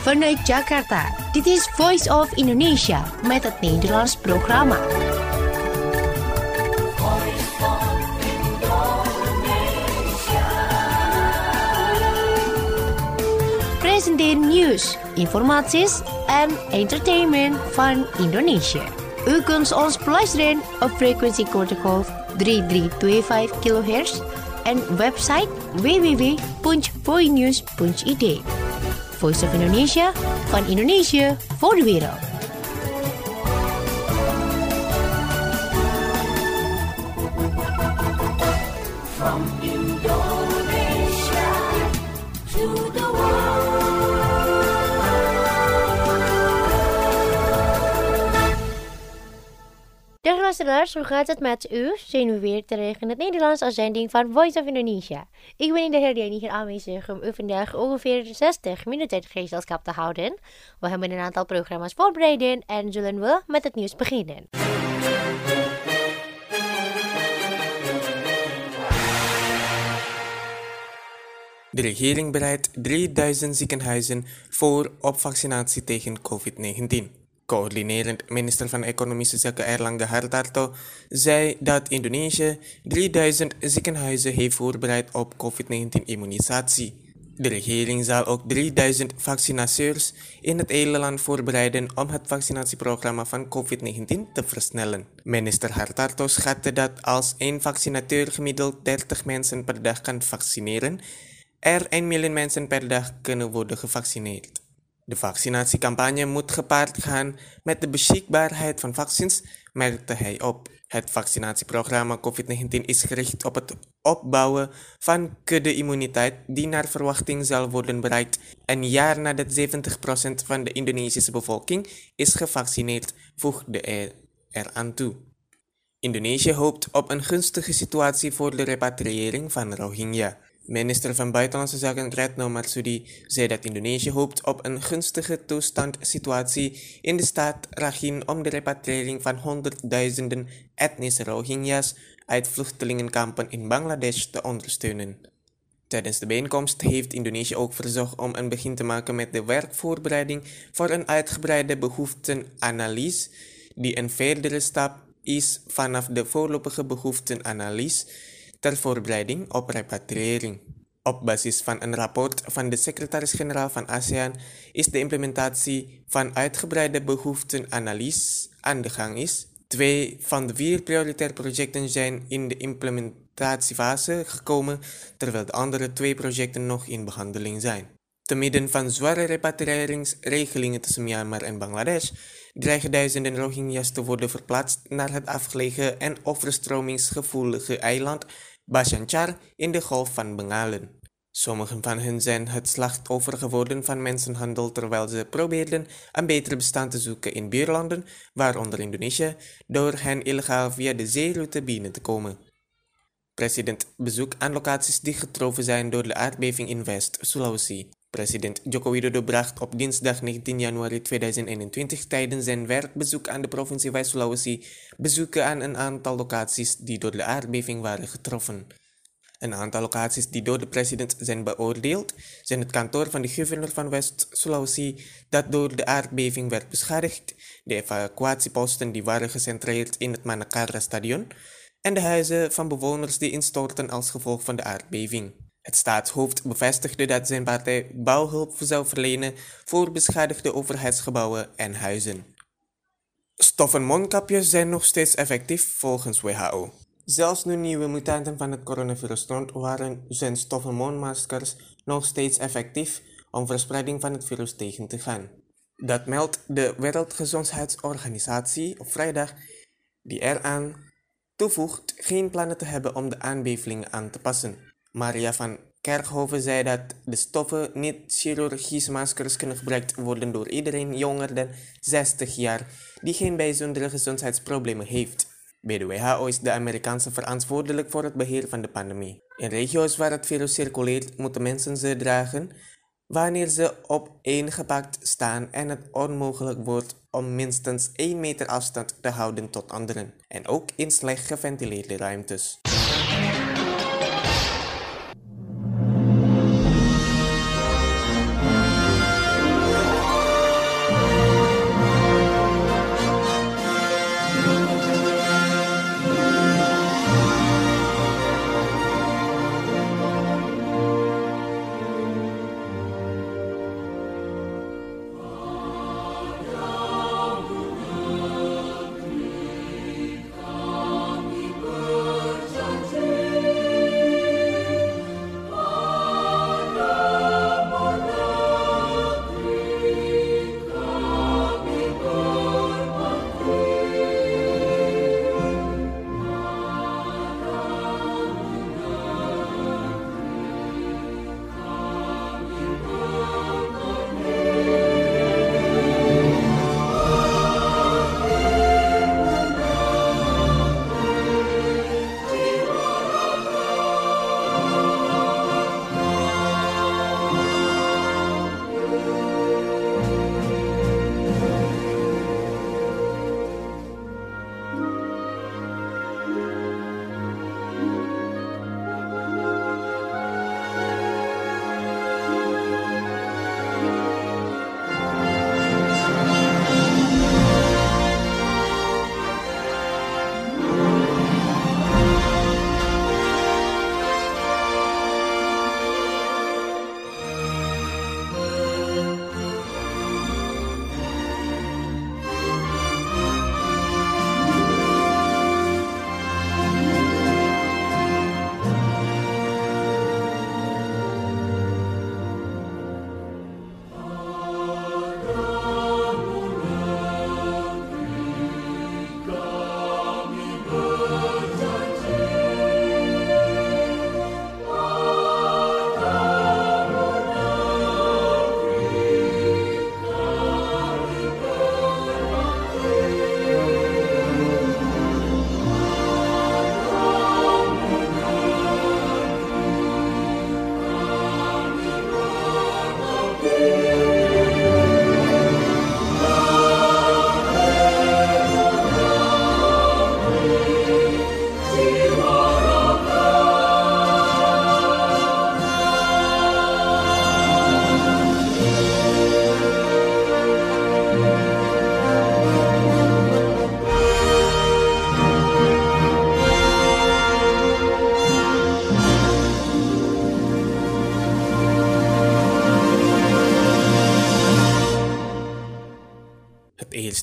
Vanuit Jakarta, dit is Voice of Indonesia met het Nederlands programma. Presenteer nieuws, informaties en entertainment van Indonesië. U kunt ons beluisteren op frequentiegolf 3325 kHz en website www.voinews.id. Voice of Indonesia, van Indonesië voor de wereld. From Indonesia to the world. Dag luisteraars, hoe gaat het met u? Zijn we weer terug in het Nederlands uitzending van Voice of Indonesia. Ik ben in de herdenking hier aanwezig om u vandaag ongeveer 60 minuten gezelschap te houden. We hebben een aantal programma's voorbereid en zullen we met het nieuws beginnen. De regering bereidt 3000 ziekenhuizen voor op vaccinatie tegen COVID-19. Coördinerend minister van Economische Zaken Airlangga Hartarto zei dat Indonesië 3000 ziekenhuizen heeft voorbereid op COVID-19-immunisatie. De regering zal ook 3000 vaccinateurs in het hele land voorbereiden om het vaccinatieprogramma van COVID-19 te versnellen. Minister Hartarto schatte dat als één vaccinateur gemiddeld 30 mensen per dag kan vaccineren, er 1 miljoen mensen per dag kunnen worden gevaccineerd. De vaccinatiecampagne moet gepaard gaan met de beschikbaarheid van vaccins, merkte hij op. Het vaccinatieprogramma COVID-19 is gericht op het opbouwen van kudde-immuniteit die naar verwachting zal worden bereikt een jaar nadat 70% van de Indonesische bevolking is gevaccineerd, voegde hij eraan toe. Indonesië hoopt op een gunstige situatie voor de repatriëring van Rohingya. Minister van Buitenlandse Zaken Retno Marsudi zei dat Indonesië hoopt op een gunstige situatie in de staat Rakhine om de repatriëring van honderdduizenden etnische Rohingya's uit vluchtelingenkampen in Bangladesh te ondersteunen. Tijdens de bijeenkomst heeft Indonesië ook verzocht om een begin te maken met de werkvoorbereiding voor een uitgebreide behoeftenanalyse, die een verdere stap is vanaf de voorlopige behoeftenanalyse ter voorbereiding op repatriëring. Op basis van een rapport van de secretaris-generaal van ASEAN is de implementatie van uitgebreide behoeftenanalyse aan de gang is. 2 van de 4 prioritaire projecten zijn in de implementatiefase gekomen, terwijl de andere 2 projecten nog in behandeling zijn. Te midden van zware repatriëringsregelingen tussen Myanmar en Bangladesh dreigen duizenden Rohingya's te worden verplaatst naar het afgelegen en overstromingsgevoelige eiland Bhasan Char in de Golf van Bengalen. Sommigen van hen zijn het slachtoffer geworden van mensenhandel terwijl ze probeerden een beter bestaan te zoeken in buurlanden, waaronder Indonesië, door hen illegaal via de zeeroute binnen te komen. President bezoekt aan locaties die getroffen zijn door de aardbeving in West-Sulawesi. President Joko Widodo bracht op dinsdag 19 januari 2021 tijdens zijn werkbezoek aan de provincie West-Sulawesi bezoeken aan een aantal locaties die door de aardbeving waren getroffen. Een aantal locaties die door de president zijn beoordeeld zijn het kantoor van de gouverneur van West-Sulawesi dat door de aardbeving werd beschadigd, de evacuatieposten die waren gecentreerd in het Manakara-stadion en de huizen van bewoners die instortten als gevolg van de aardbeving. Het staatshoofd bevestigde dat zijn partij bouwhulp zou verlenen voor beschadigde overheidsgebouwen en huizen. Stoffen mondkapjes zijn nog steeds effectief volgens WHO. Zelfs nu nieuwe mutanten van het coronavirus rond waren, zijn stoffen mondmaskers nog steeds effectief om verspreiding van het virus tegen te gaan. Dat meldt de Wereldgezondheidsorganisatie op vrijdag, die eraan toevoegt geen plannen te hebben om de aanbevelingen aan te passen. Maria van Kerkhoven zei dat de stoffen niet-chirurgische maskers kunnen gebruikt worden door iedereen jonger dan 60 jaar die geen bijzondere gezondheidsproblemen heeft. Bij de WHO is de Amerikaanse verantwoordelijk voor het beheer van de pandemie. In regio's waar het virus circuleert moeten mensen ze dragen wanneer ze opeengepakt staan en het onmogelijk wordt om minstens 1 meter afstand te houden tot anderen. En ook in slecht geventileerde ruimtes.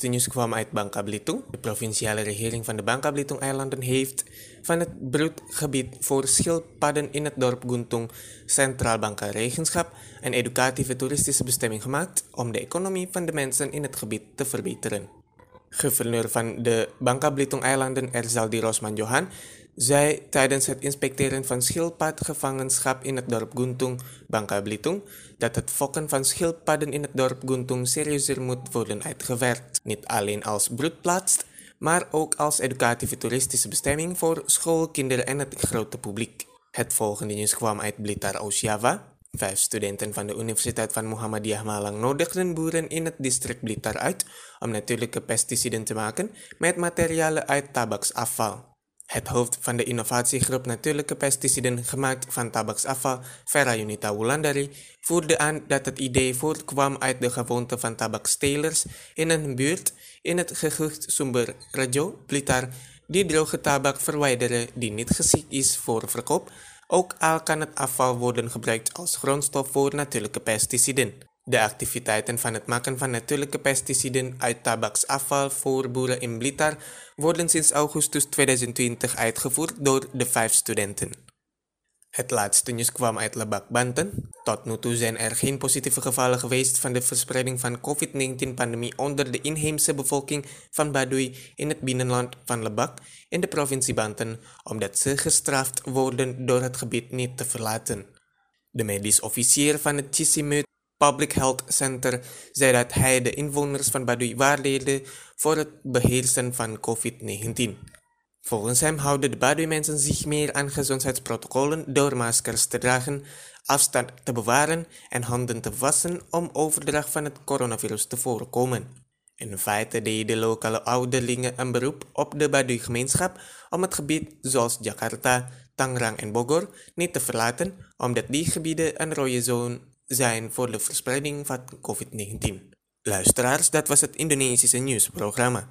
laatste nieuws kwam uit Bangka Belitung. De provinciale regering van de Bangka Belitung-eilanden heeft van het broedgebied voor schildpadden in het dorp Guntung Centraal Bangka Regenschap een educatieve toeristische bestemming gemaakt om de economie van de mensen in het gebied te verbeteren. Gouverneur van de Bangka Belitung-eilanden Erzaldi Rosman Johan zei tijdens het inspecteren van schildpadgevangenschap in het dorp Guntung, Bangka Belitung, dat het fokken van schildpadden in het dorp Guntung serieuzer moet worden uitgewerkt. Niet alleen als broedplaats, maar ook als educatieve toeristische bestemming voor schoolkinderen en het grote publiek. Het volgende nieuws kwam uit Blitar Oost-Java. 5 studenten van de Universiteit van Muhammadiyah Malang nodigden boeren in het district Blitar uit om natuurlijke pesticiden te maken met materialen uit tabaksafval. Het hoofd van de innovatiegroep Natuurlijke Pesticiden gemaakt van tabaksafval, Vera Yunita Wulandari, voerde aan dat het idee voortkwam uit de gewoonte van tabakstelers in een buurt in het gehucht Sumber Rejo, Blitar, die droge tabak verwijderen die niet geschikt is voor verkoop, ook al kan het afval worden gebruikt als grondstof voor natuurlijke pesticiden. De activiteiten van het maken van natuurlijke pesticiden uit tabaksafval voor boeren in Blitar worden sinds augustus 2020 uitgevoerd door de 5 studenten. Het laatste nieuws kwam uit Lebak, Banten. Tot nu toe zijn er geen positieve gevallen geweest van de verspreiding van COVID-19-pandemie onder de inheemse bevolking van Baduy in het binnenland van Lebak in de provincie Banten, omdat ze gestraft worden door het gebied niet te verlaten. De medisch officier van het Chisimut Public Health Center zei dat hij de inwoners van Baduy waardeerde voor het beheersen van COVID-19. Volgens hem houden de Baduy-mensen zich meer aan gezondheidsprotocollen door maskers te dragen, afstand te bewaren en handen te wassen om overdracht van het coronavirus te voorkomen. In feite deden lokale ouderlingen een beroep op de Baduy-gemeenschap om het gebied zoals Jakarta, Tangerang en Bogor niet te verlaten, omdat die gebieden een rode zone zijn voor de verspreiding van COVID-19. Luisteraars, dat was het Indonesische nieuwsprogramma.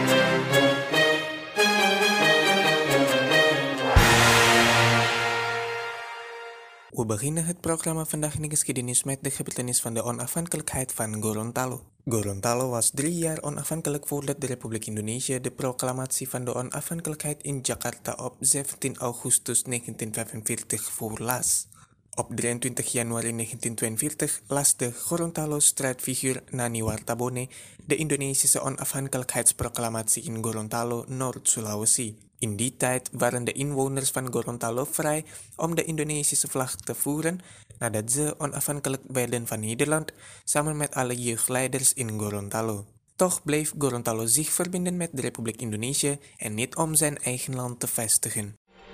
We beginnen het programma vandaag in de geschiedenis met de gebeurtenis van de onafhankelijkheid van Gorontalo. Gorontalo was 3 jaar onafhankelijk voordat de Republiek Indonesië de proclamatie van de onafhankelijkheid in Jakarta op 17 augustus 1945 voorlas. Op 23 januari 1942 las de Gorontalo-strijdfiguur Nani Wartabone de Indonesische onafhankelijkheidsproclamatie in Gorontalo, Noord-Sulawesi. In die tijd waren de inwoners van Gorontalo vrij om de Indonesische vlag te voeren nadat ze onafhankelijk werden van Nederland samen met alle jeugdleiders in Gorontalo. Toch bleef Gorontalo zich verbinden met de Republiek Indonesië en niet om zijn eigen land te vestigen.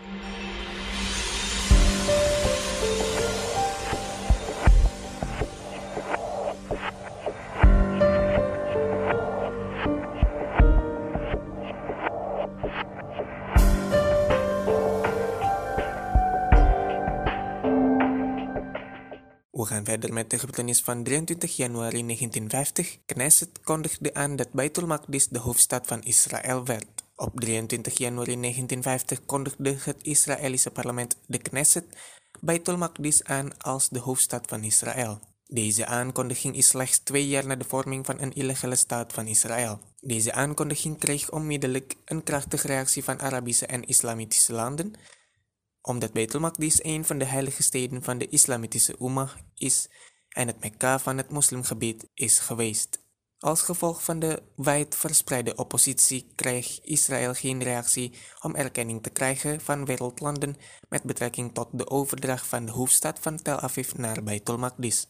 We gaan verder met de gebeurtenis van 23 januari 1950. Knesset kondigde aan dat Baitul Maqdis de hoofdstad van Israël werd. Op 23 januari 1950 kondigde het Israëlische parlement de Knesset Baitul Maqdis aan als de hoofdstad van Israël. Deze aankondiging is slechts 2 jaar na de vorming van een illegale staat van Israël. Deze aankondiging kreeg onmiddellijk een krachtige reactie van Arabische en Islamitische landen, omdat Baitul Maqdis een van de heilige steden van de islamitische Ummah is en het Mekka van het moslimgebied is geweest. Als gevolg van de wijd verspreide oppositie kreeg Israël geen reactie om erkenning te krijgen van wereldlanden met betrekking tot de overdracht van de hoofdstad van Tel Aviv naar Baitul Maqdis.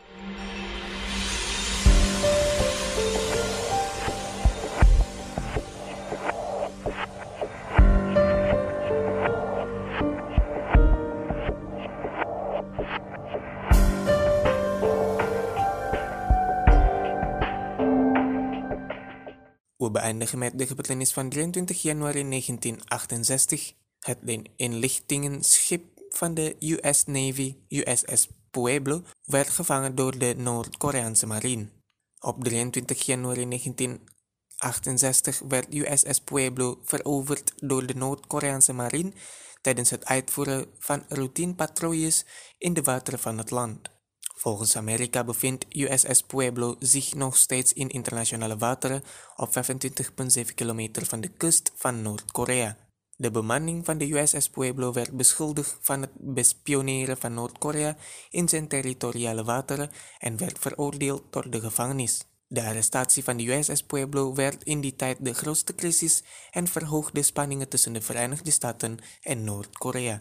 We beëindigen met de gebeurtenis van 23 januari 1968. Het inlichtingenschip van de US Navy, USS Pueblo, werd gevangen door de Noord-Koreaanse marine. Op 23 januari 1968 werd USS Pueblo veroverd door de Noord-Koreaanse marine tijdens het uitvoeren van routinepatrouilles in de wateren van het land. Volgens Amerika bevindt USS Pueblo zich nog steeds in internationale wateren op 25,7 kilometer van de kust van Noord-Korea. De bemanning van de USS Pueblo werd beschuldigd van het bespioneren van Noord-Korea in zijn territoriale wateren en werd veroordeeld tot de gevangenis. De arrestatie van de USS Pueblo werd in die tijd de grootste crisis en verhoogde spanningen tussen de Verenigde Staten en Noord-Korea.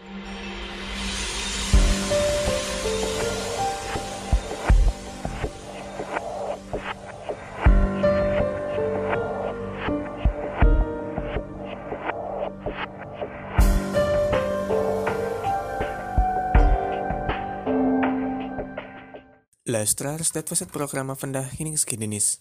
Luisteraars, dat was het programma Vandaag in Geschiedenis.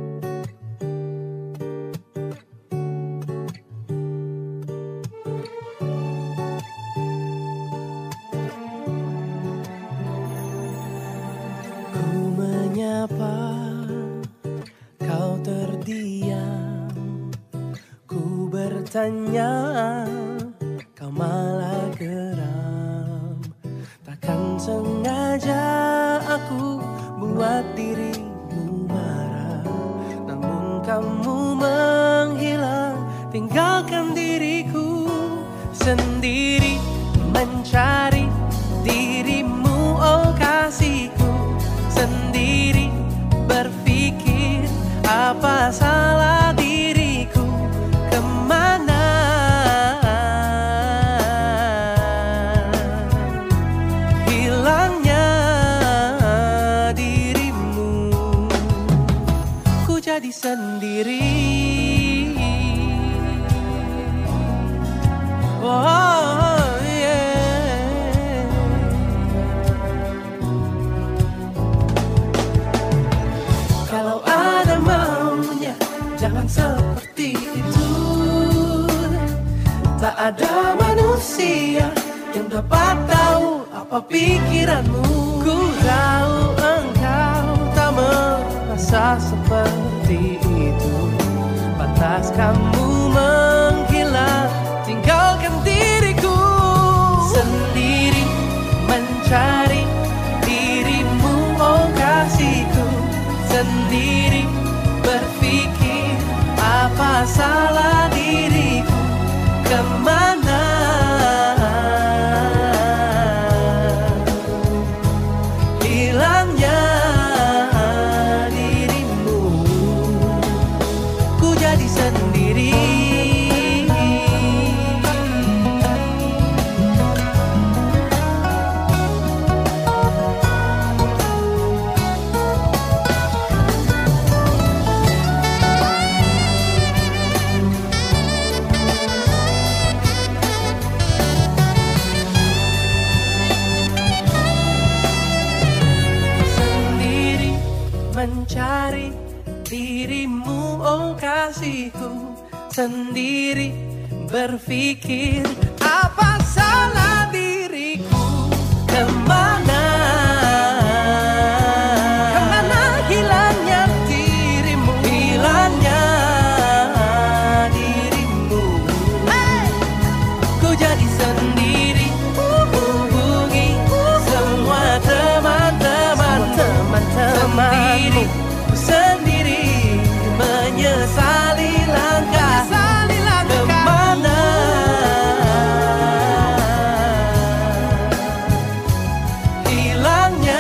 Ku menyapa, kau terdiam. Ku bertanya, kau malah geram. Takkan sengaja aku buat dirimu marah, namun kamu menghilang, tinggalkan diriku sendiri mencari dirimu, oh kasihku, sendiri berpikir apa salah diriku, kemana hilangnya dirimu. Ku jadi sendiri, oh yeah. Kalau ada maunya, jangan seperti itu. Tak ada manusia yang dapat tahu apa pikiranmu. Ku tahu engkau tak merasa seperti itu. Pantas kamu menghilang, tinggalkan diriku sendiri mencari dirimu, oh kasihku, sendiri berpikir apa salah diriku, kemana hilangnya dirimu. Ku jadi sendiri. Mencari dirimu, oh kasihku, sendiri berpikir apa salah diriku, kemana hilangnya dirimu, hilangnya dirimu. Hey! Ku jadi sendiri, hubungi semua teman-teman, sendiri, sendiri menyesali langkah, kemana hilangnya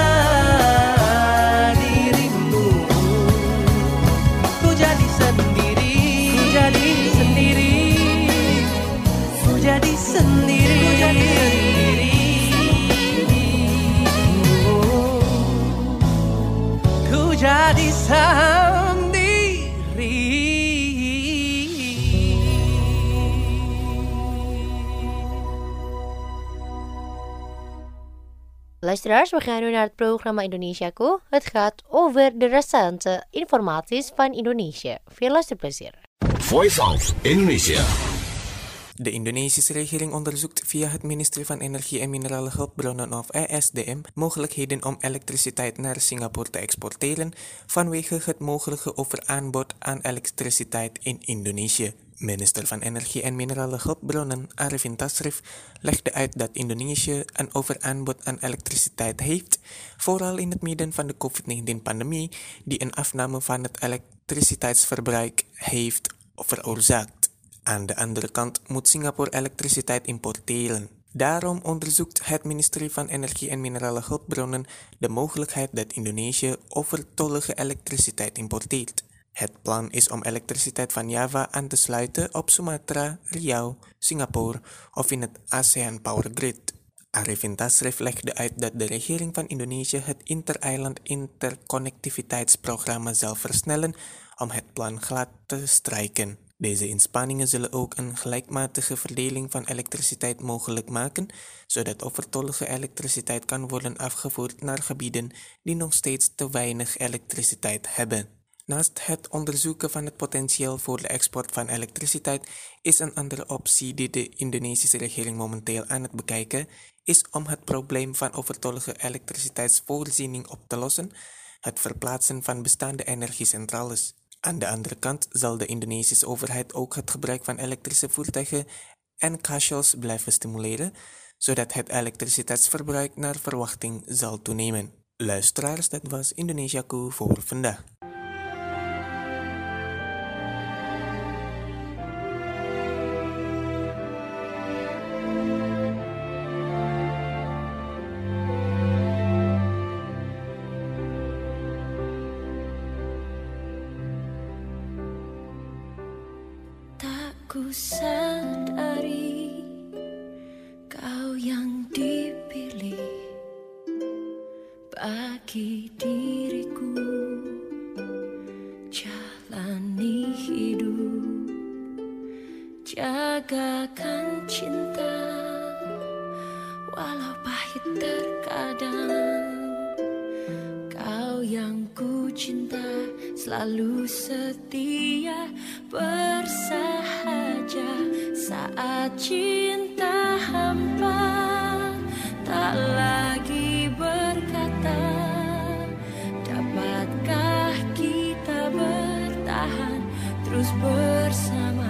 dirimu. Ku jadi sendiri, ku jadi sendiri, ku jadi sendiri, ku jadi sendiri. Ku jadi sendiri. Luisteraars, we gaan nu naar het programma Indonesiaku. Het gaat over de recente informaties van Indonesië. Veel luisterplezier. Voice of Indonesia. De Indonesische regering onderzoekt via het ministerie van Energie en Minerale Hulpbronnen of ESDM mogelijkheden om elektriciteit naar Singapore te exporteren vanwege het mogelijke overaanbod aan elektriciteit in Indonesië. Minister van Energie en Minerale Hulpbronnen Arifin Tasrif legde uit dat Indonesië een overaanbod aan elektriciteit heeft, vooral in het midden van de COVID-19-pandemie die een afname van het elektriciteitsverbruik heeft veroorzaakt. Aan de andere kant moet Singapore elektriciteit importeren. Daarom onderzoekt het ministerie van Energie en Minerale Hulpbronnen de mogelijkheid dat Indonesië overtollige elektriciteit importeert. Het plan is om elektriciteit van Java aan te sluiten op Sumatra, Riau, Singapore of in het ASEAN Power Grid. Arifin Tasrif legde uit dat de regering van Indonesië het Inter-eiland interconnectiviteitsprogramma zal versnellen om het plan glad te strijken. Deze inspanningen zullen ook een gelijkmatige verdeling van elektriciteit mogelijk maken, zodat overtollige elektriciteit kan worden afgevoerd naar gebieden die nog steeds te weinig elektriciteit hebben. Naast het onderzoeken van het potentieel voor de export van elektriciteit is een andere optie die de Indonesische regering momenteel aan het bekijken, is om het probleem van overtollige elektriciteitsvoorziening op te lossen, het verplaatsen van bestaande energiecentrales. Aan de andere kant zal de Indonesische overheid ook het gebruik van elektrische voertuigen en kachels blijven stimuleren, zodat het elektriciteitsverbruik naar verwachting zal toenemen. Luisteraars, dat was Indonesiaku voor vandaag. Ku sadari kau yang dipilih bagi diriku, jalani hidup, jagakan cinta walau pahit terkadang. Kau yang ku cinta selalu setia bersahaja saat cinta hampa, tak lagi berkata dapatkah kita bertahan terus bersama,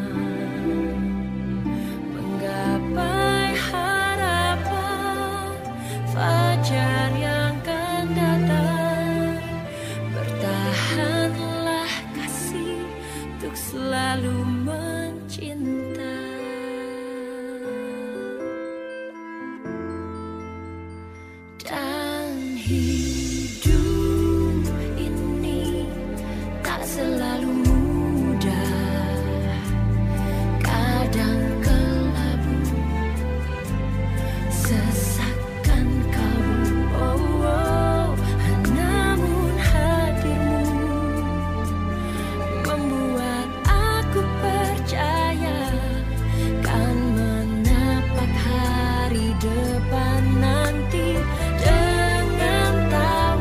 menggapai harapan fajar yang akan datang. Bertahanlah kasih untuk selalu mencinta. Dan hidup ini tak selalu mudah, kadang kelabu, sesakan kalbu, namun hadirmu membuat aku percaya kan menapak hari depan nanti dengan tahu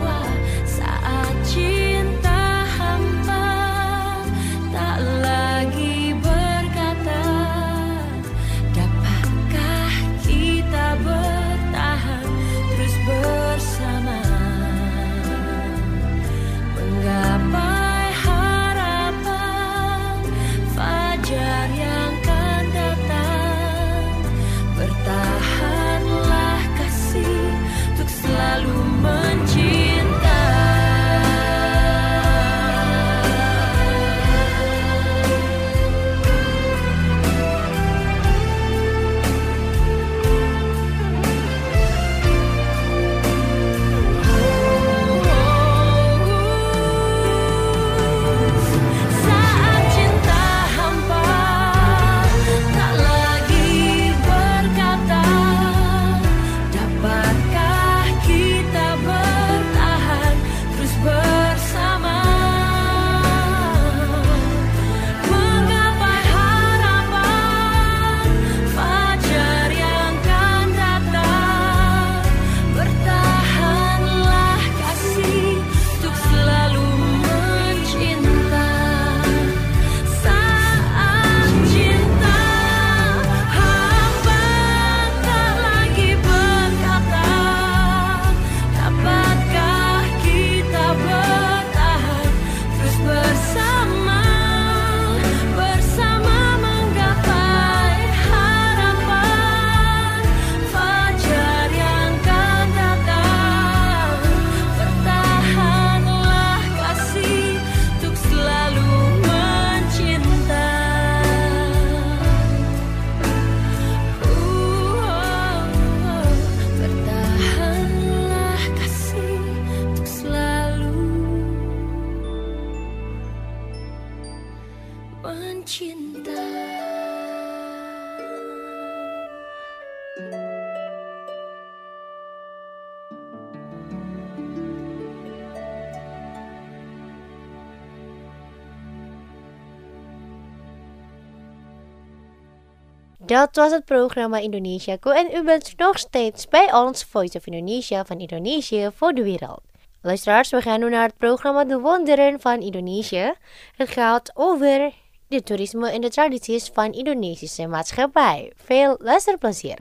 Dat was het programma Indonesiaku en u bent nog steeds bij ons Voice of Indonesia van Indonesië voor de wereld. Luisteraars, we gaan nu naar het programma De Wonderen van Indonesië. Het gaat over de toerisme en de tradities van Indonesische maatschappij. Veel luisterplezier.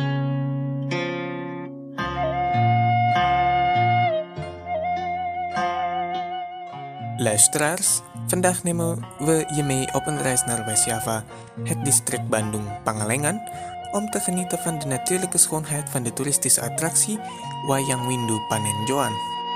Luisteraars, vandaag nemen we je mee op een reis naar West-Java, het district Bandung Pangalengan, om te genieten van de natuurlijke schoonheid van de toeristische attractie Wayang Windu Panenjoan.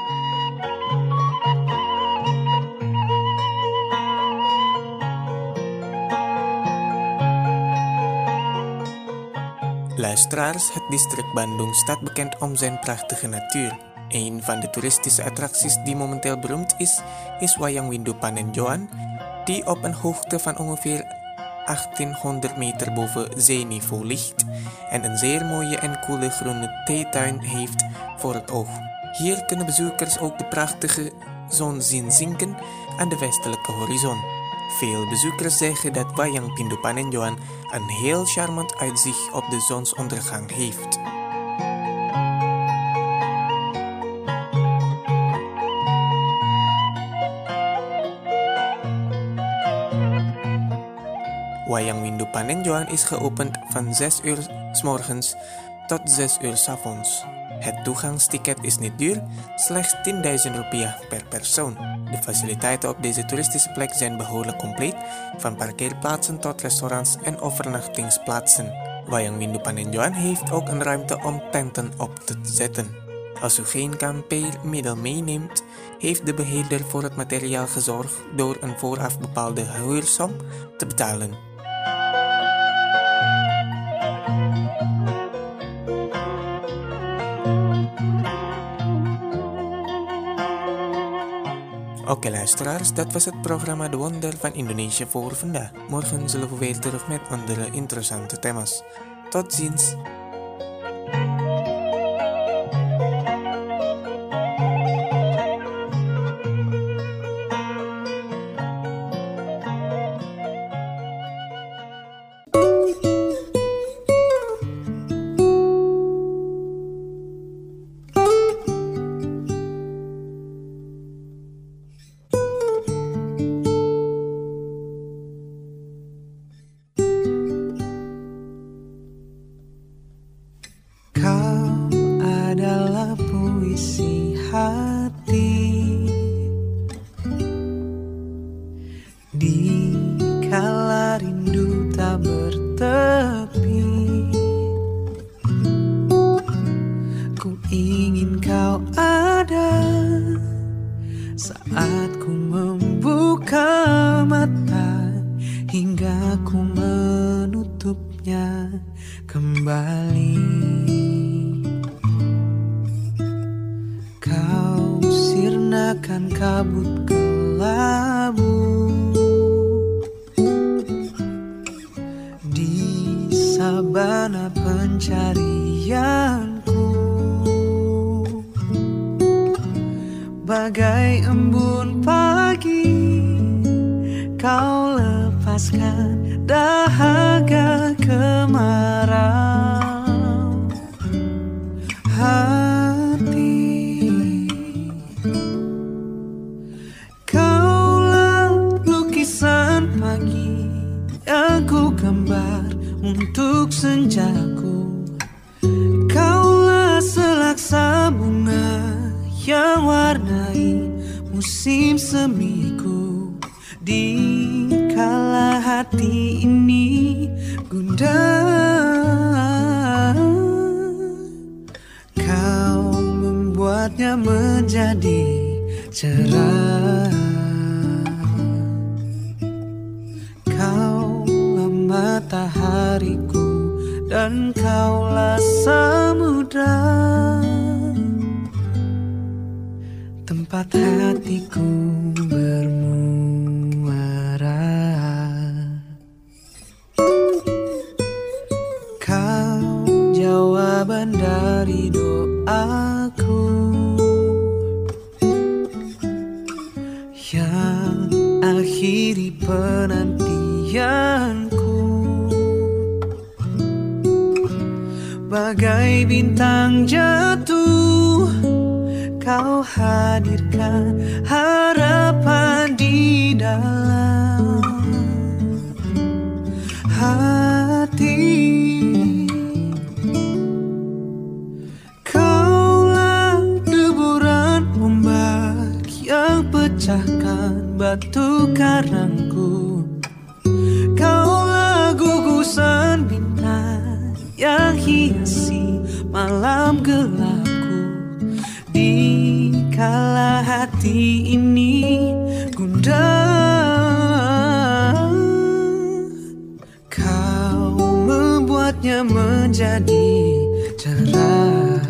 Luisteraars, het district Bandung staat bekend om zijn prachtige natuur. Een van de toeristische attracties die momenteel beroemd is Wayang Windu Panenjoan, die op een hoogte van ongeveer 1800 meter boven zeeniveau ligt en een zeer mooie en koele groene theetuin heeft voor het oog. Hier kunnen bezoekers ook de prachtige zon zien zinken aan de westelijke horizon. Veel bezoekers zeggen dat Wayang Windu Panenjoan een heel charmant uitzicht op de zonsondergang heeft. Wayang Windu Panenjoan is geopend van 6 uur 's morgens tot 6 uur 's avonds. Het toegangsticket is niet duur, slechts 10.000 rupiah per persoon. De faciliteiten op deze toeristische plek zijn behoorlijk compleet, van parkeerplaatsen tot restaurants en overnachtingsplaatsen. Wayang Windu Panenjoan heeft ook een ruimte om tenten op te zetten. Als u geen kampeermiddel meeneemt, heeft de beheerder voor het materiaal gezorgd door een vooraf bepaalde huursom te betalen. Oké luisteraars, dat was het programma De Wonder van Indonesië voor vandaag. Morgen zullen we weer terug met andere interessante thema's. Tot ziens! Bagai embun pagi, kau lepaskan dahaga kemarau hati. Kaulah lukisan pagi yang ku gambar untuk senjaku. Kaulah selaksa bunga yang warnai musim semiku. Di kala hati ini gundah, kau membuatnya menjadi cerah. Kaulah matahariku dan kaulah samudra, tempat hatiku bermuara. Kau jawaban dari doaku yang akhiri penantianku. bagai bintang jatuh, kau hadirkan harapan di dalam hati. Kaulah deburan ombak yang pecahkan batu karangku. Kaulah gugusan bintang yang hiasi malam gelapku. Di kala hati ini gundah, kau membuatnya menjadi cerah.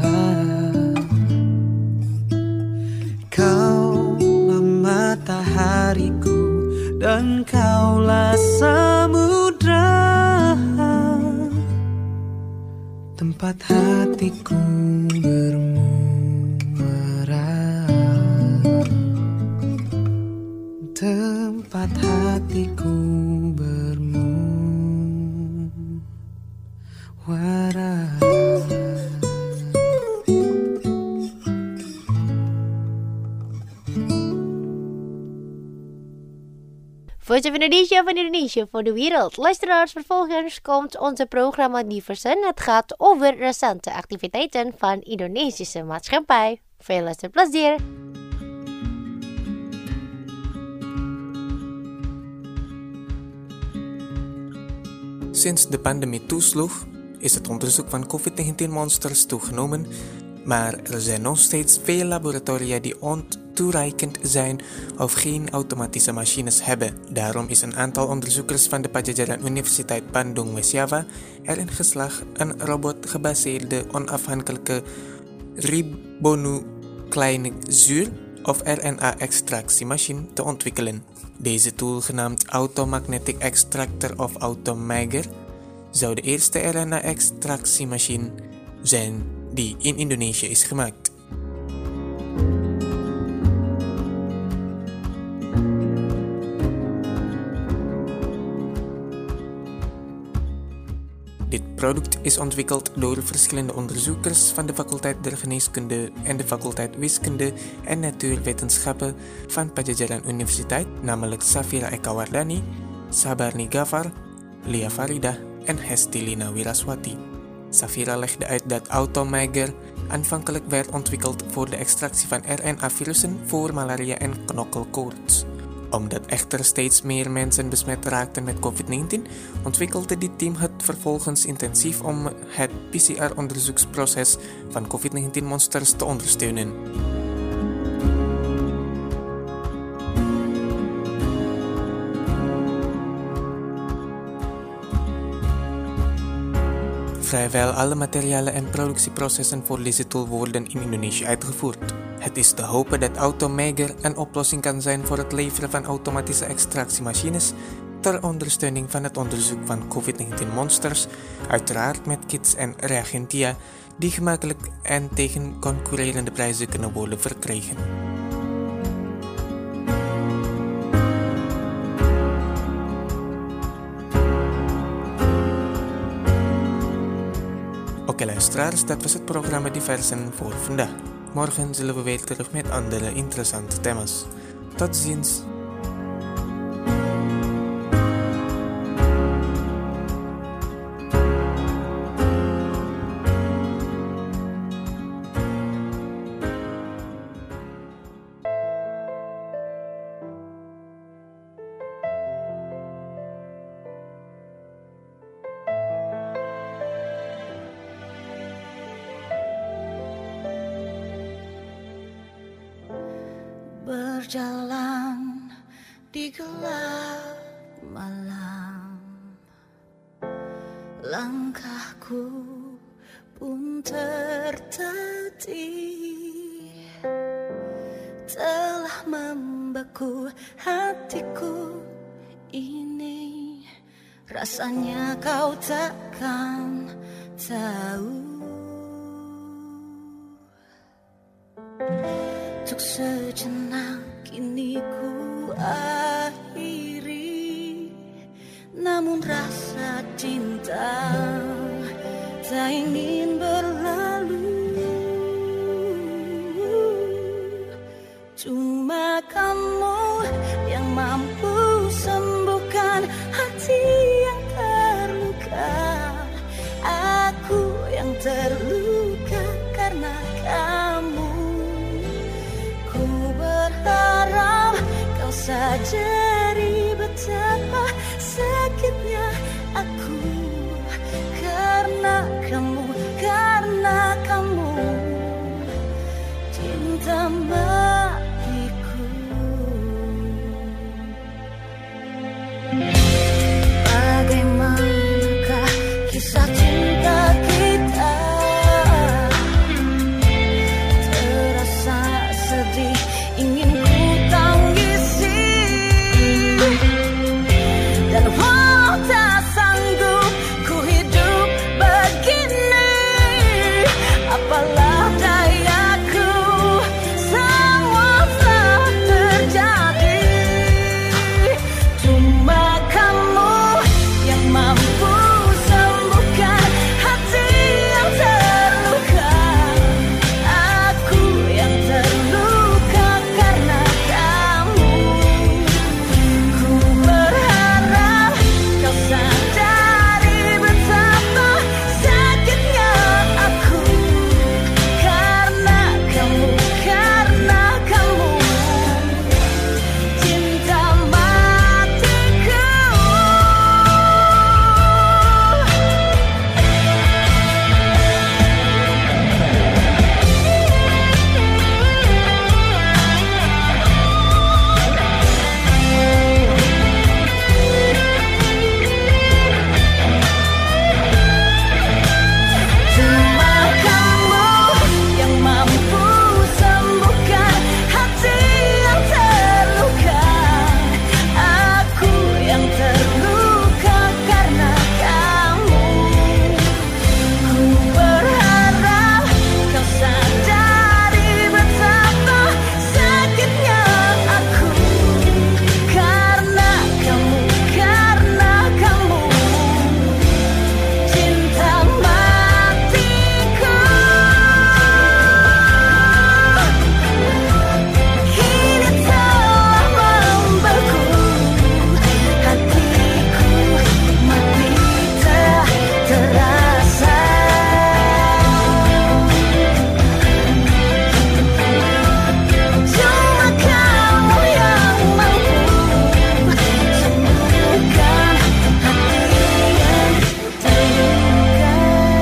Kaulah matahariku dan kaulah samudra, tempat hatiku bermuara, tempat hatiku bermuara. Voice of Indonesia van Indonesia voor de wereld. Luisteraars, vervolgens komt onze programma Diversen. Het gaat over recente activiteiten van Indonesische maatschappij. Veel luisterplezier! Sinds de pandemie toesloeg, is het onderzoek van COVID-19-monsters toegenomen, maar er zijn nog steeds veel laboratoria die ontoereikend zijn of geen automatische machines hebben. Daarom is een aantal onderzoekers van de Padjadjaran Universiteit Bandung West Java erin geslaagd een robotgebaseerde onafhankelijke ribonucleic-zuur of RNA-extractiemachine te ontwikkelen. Deze tool, genaamd Automagnetic Extractor of AutoMager, zou de eerste RNA-extractiemachine zijn die in Indonesië is gemaakt. Dit product is ontwikkeld door verschillende onderzoekers van de faculteit der geneeskunde en de faculteit wiskunde en natuurwetenschappen van Padjadjaran Universiteit, namelijk Safira Eka Wardani, Sabarni Gafar, Lia Farida en Hestilina Wiraswati. Safira legde uit dat AutoMager aanvankelijk werd ontwikkeld voor de extractie van RNA-virussen voor malaria en knokkelkoorts. Omdat echter steeds meer mensen besmet raakten met COVID-19, ontwikkelde dit team het vervolgens intensief om het PCR-onderzoeksproces van COVID-19-monsters te ondersteunen. Vrijwel alle materialen en productieprocessen voor deze tool worden in Indonesië uitgevoerd. Het is te hopen dat AutoMager een oplossing kan zijn voor het leveren van automatische extractiemachines ter ondersteuning van het onderzoek van COVID-19-monsters, uiteraard met kits en reagentia die gemakkelijk en tegen concurrerende prijzen kunnen worden verkregen. Oké luisteraars, dat was het programma Diversen voor vandaag. Morgen zullen we weer terug met andere interessante thema's. Tot ziens! Berjalan di gelap malam, langkahku pun tertatih, telah membeku hatiku ini, rasanya kau takkan tahu. Untuk sejenak kini ku akhiri, namun rasa cinta tak ingin sadari betapa sakitnya aku karena kamu cinta matiku. Bagaimanakah kisah cinta kita? Terasa sedih, ingin ku tangisi, dan walau tak sanggup ku hidup begini, apalah dayaku, semua telah terjadi. Cuma kamu yang mampu sembuhkan hati yang terluka, aku yang terluka karena kamu. Ku berharap kau sadari betapa sakitnya aku karena kamu cinta matiku. Cuma kamu yang mampu sembuhkan hati yang terluka, aku yang terluka karena kamu. Ku berharap kau sadari betapa sakitnya aku karena kamu cinta matiku. Kini telah membeku, hatiku mati tak terasa. Cuma kamu yang mampu sembuhkan hati yang terluka.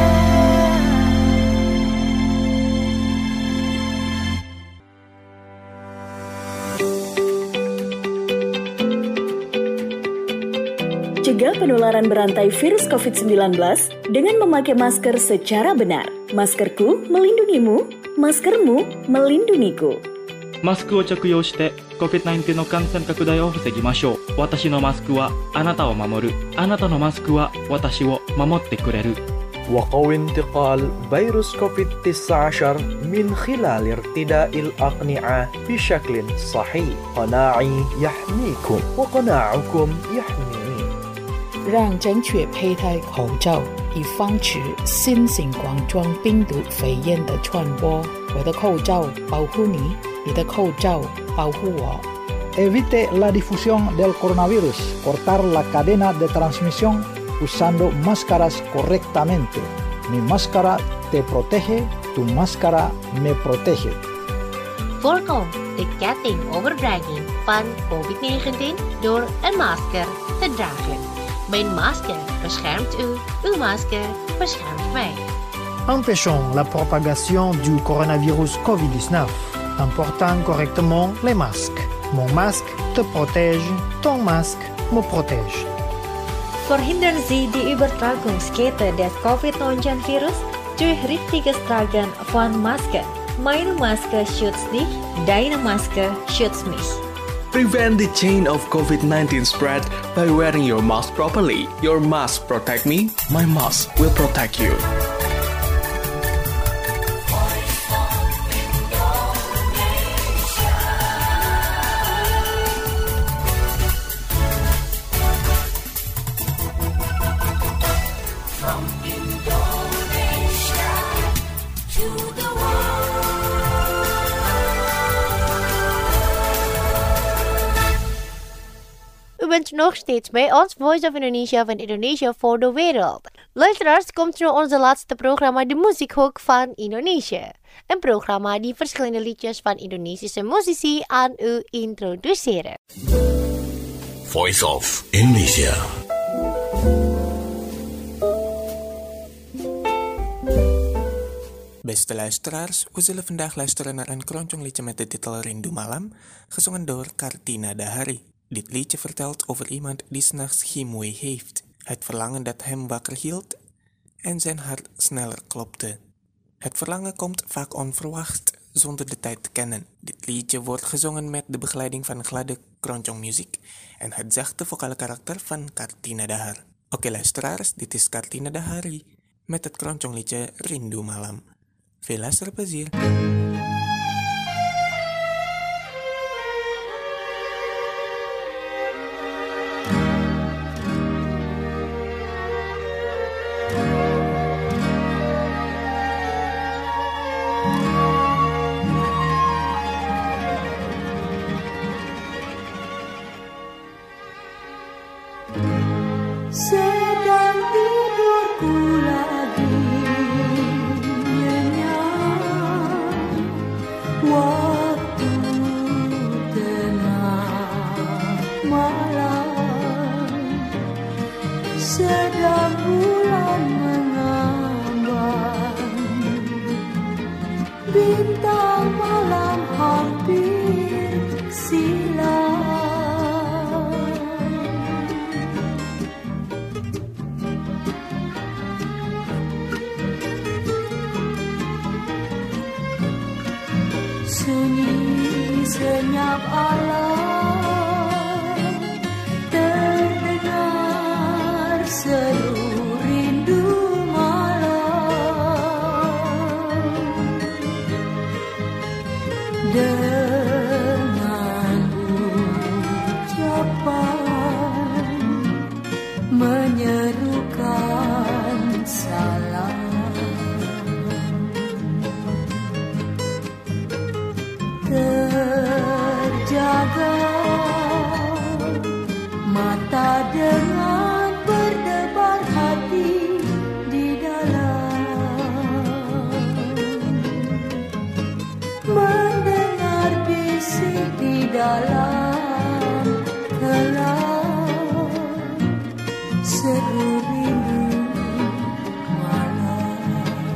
Cegah penularan berantai virus COVID-19 dengan memakai masker secara benar. Maskerku melindungimu, maskermu melindungiku. マスクを着用して COVID-19 の感染拡大を防ぎましょう。私のマスクはあなたを守る。あなたのマスクは私を守ってくれる。 وقوي انتقال فيروس كوفيد-19 من خلال ارتداء الأقنعة بشكل صحيح. قناعي يحميكم وقناعكم يحميني. 让正确佩戴口罩，以防止新型冠状病毒肺炎的传播。我的口罩保护你，你的口罩保护我。 Evite la difusión del coronavirus. Cortar la cadena de transmisión usando máscaras correctamente. Mi máscara te protege, tu máscara me protege. Voorkom de ketting overdraging van COVID-19 door een masker te dragen. Mijn masker beschermt u, uw masker beschermt mij. Empêchons la propagation du coronavirus COVID-19 en portant correctement les masques. Mon masque te protège, ton masque me protège. Verhindern Sie die Übertragungskette des Covid-19-Virus durch richtiges Tragen von Masken. Meine Maske schützt dich, deine Maske schützt mich. Prevent the chain of COVID-19 spread by wearing your mask properly. Your mask protect me, my mask will protect you. U bent nog steeds bij ons Voice of Indonesia van Indonesia voor de wereld. Luisteraars, komt nu onze laatste programma De Muziekhoek van Indonesië. Een programma die verschillende liedjes van Indonesische muzici aan u introduceren. Voice of Indonesia. Beste luisteraars, we zullen vandaag luisteren naar een kroonjongliedje met de titel Rindu Malam, gezongen door Kartina Dahari. Dit liedje vertelt over iemand die 's nachts heimwee heeft, het verlangen dat hem wakker hield en zijn hart sneller klopte. Het verlangen komt vaak onverwacht, zonder de tijd te kennen. Dit liedje wordt gezongen met de begeleiding van gladde kroonjongmuziek en het zachte vocale karakter van Kartina Dahar. Oké luisteraars, dit is Kartina Dahari met het kroonjongliedje Rindu Malam. Veel luisterplezier. Sedang tidurku lagi nyenyak, waktu tengah malam, sedang bulan mengambang, bintang malam hampir silam. Sunyi senyap alam, terdengar seru rindu malam. Dengan ucapan menyerukan salam, terjaga mata dengan berdebar hati di dalam, mendengar bisik di dalam kelam, seru rindu malam.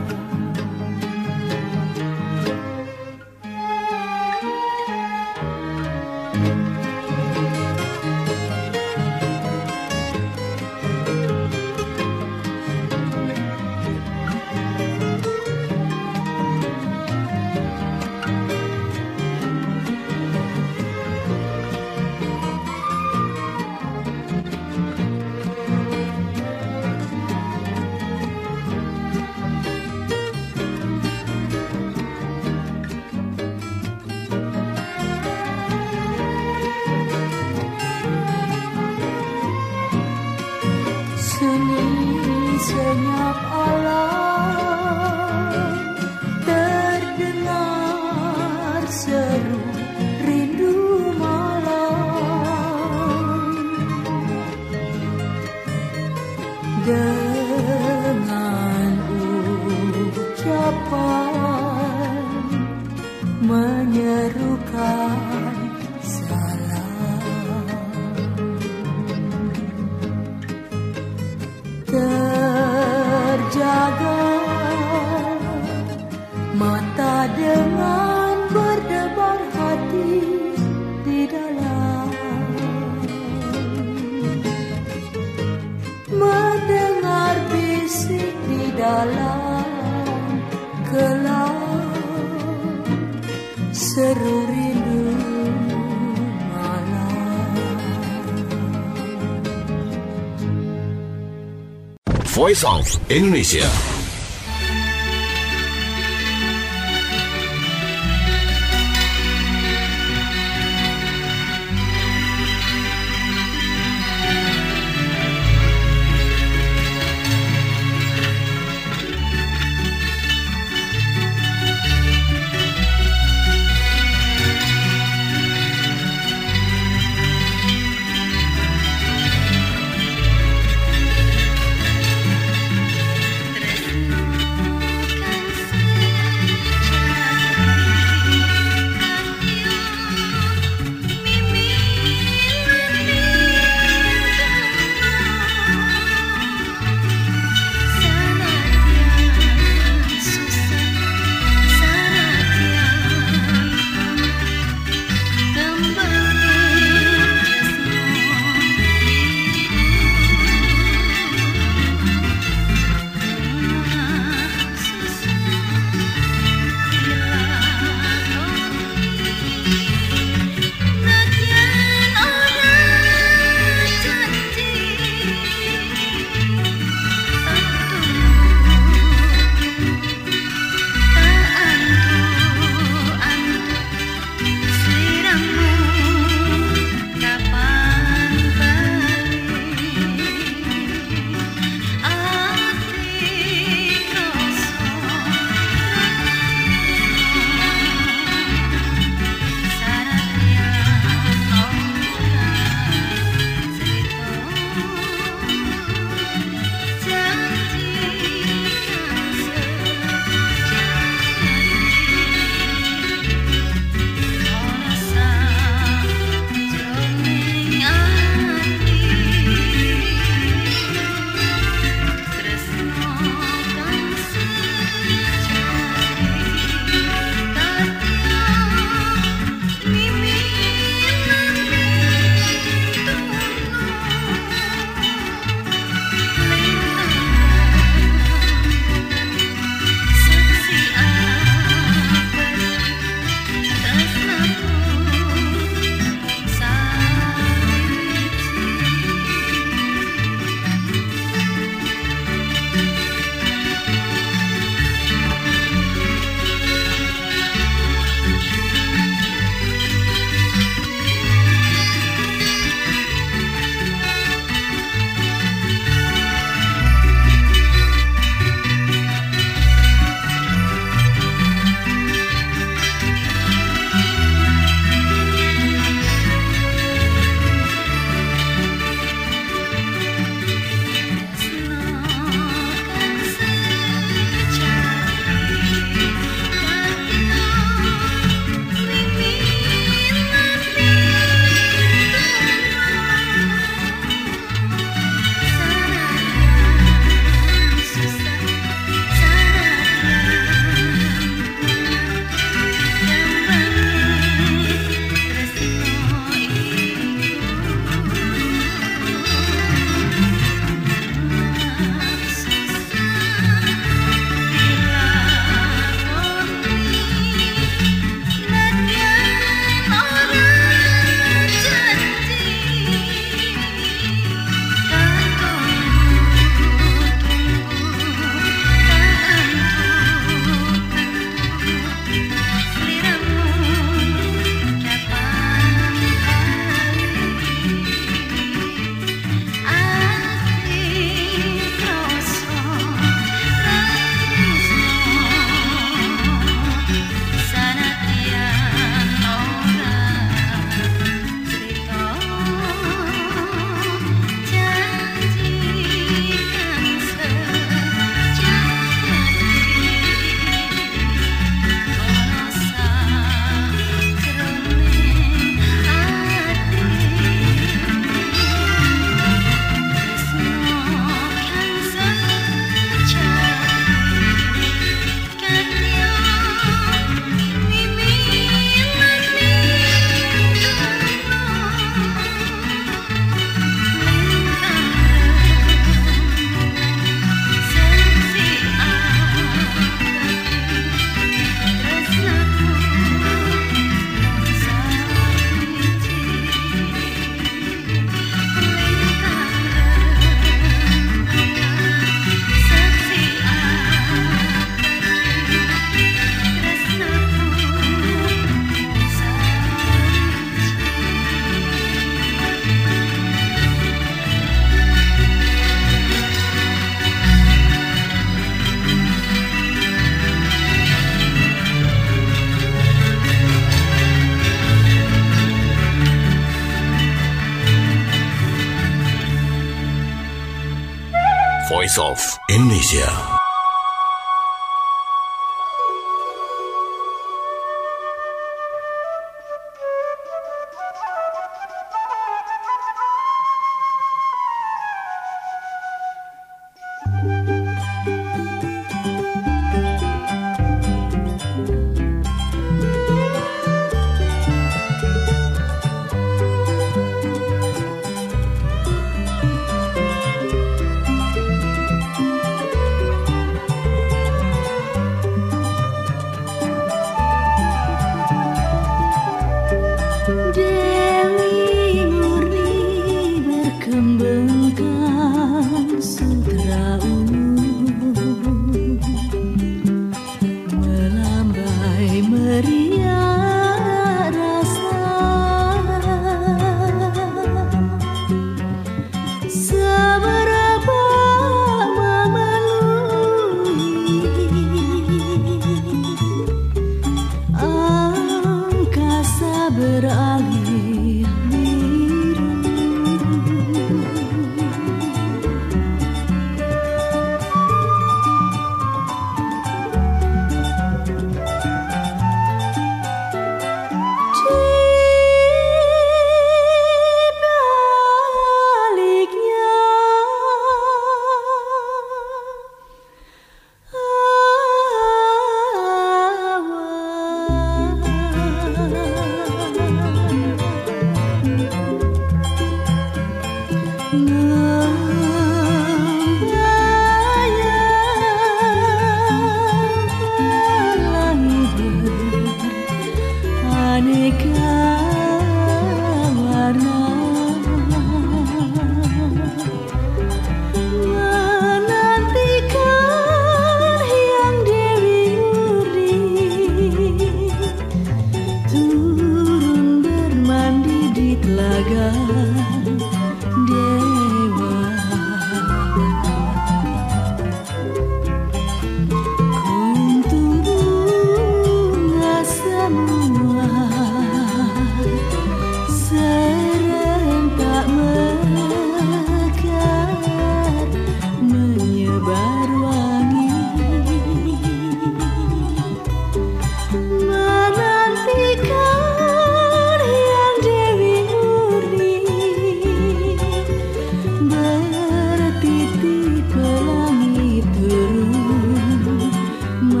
Sunyi senyap alam, terdengar seru rindu malam. Dengan ucapan menyerukan salam, terjaga mata dengan berdebar hati di dalam, mendengar bisik di dalam kelam, seru rindu malam. Voice of Indonesia. Voice of Indonesia.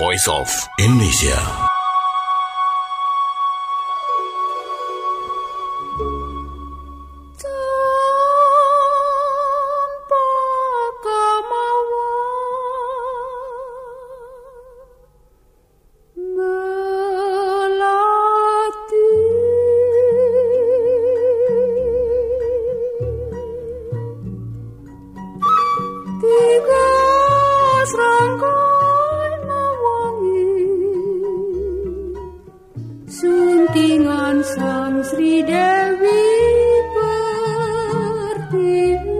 Voice of Indonesia. Suntingan Sang Sri Dewi Pertiwi.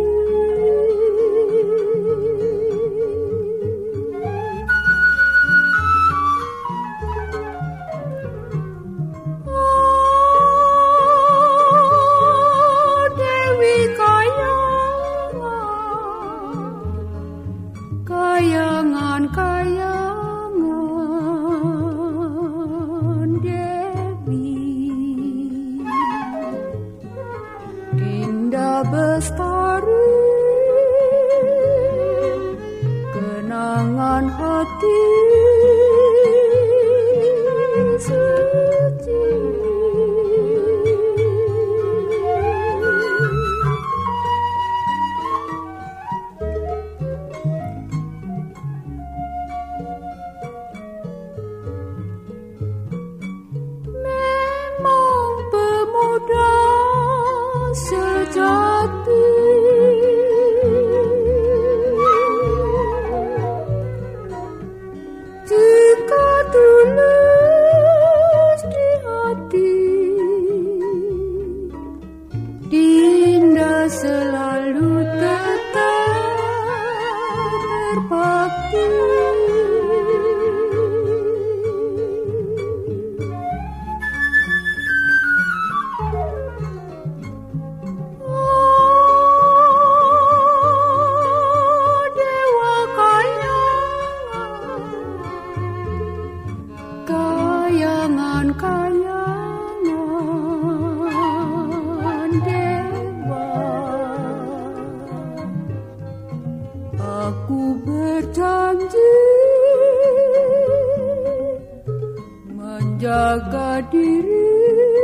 Oh, Dewi kayangan, kayangan Dewi. Dinda bestari, kenangan hati suci. Memang pemuda sejati, jika tulus di hati, Dinda selalu tetap berbakti. Kayangan dewa, aku berjanji menjaga diri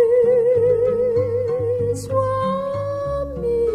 suami.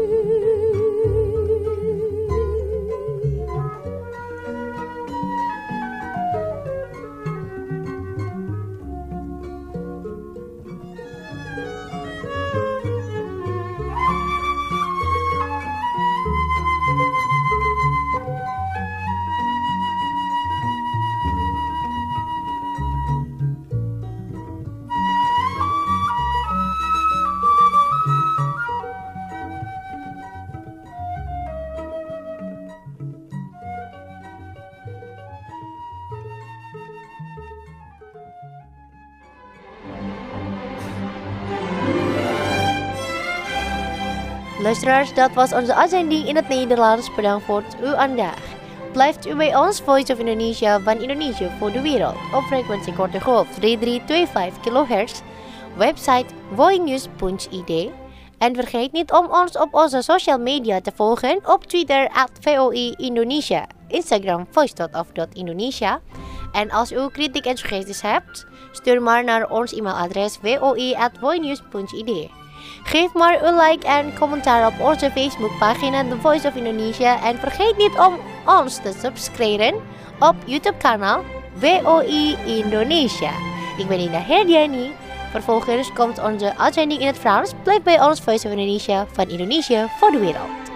Luisteraars, dat was onze uitzending in het Nederlands. Bedankt voor uw aandacht. Blijft u bij ons, Voice of Indonesia van Indonesië voor de wereld. Op frequentie korte golf 3325 kHz. Website voinews.id. En vergeet niet om ons op onze social media te volgen. Op Twitter @VOI Indonesia. Instagram voice.of.indonesia. En als u kritiek en suggesties hebt, stuur maar naar ons e-mailadres voi@voinews.id. Geef maar een like en commentaar op onze Facebookpagina The Voice of Indonesia. En vergeet niet om ons te subscriben op YouTube-kanaal VOI Indonesia. Ik ben Ida Herdiani. Vervolgens komt onze uitzending in het Frans. Blijf bij ons Voice of Indonesia van Indonesië voor de wereld.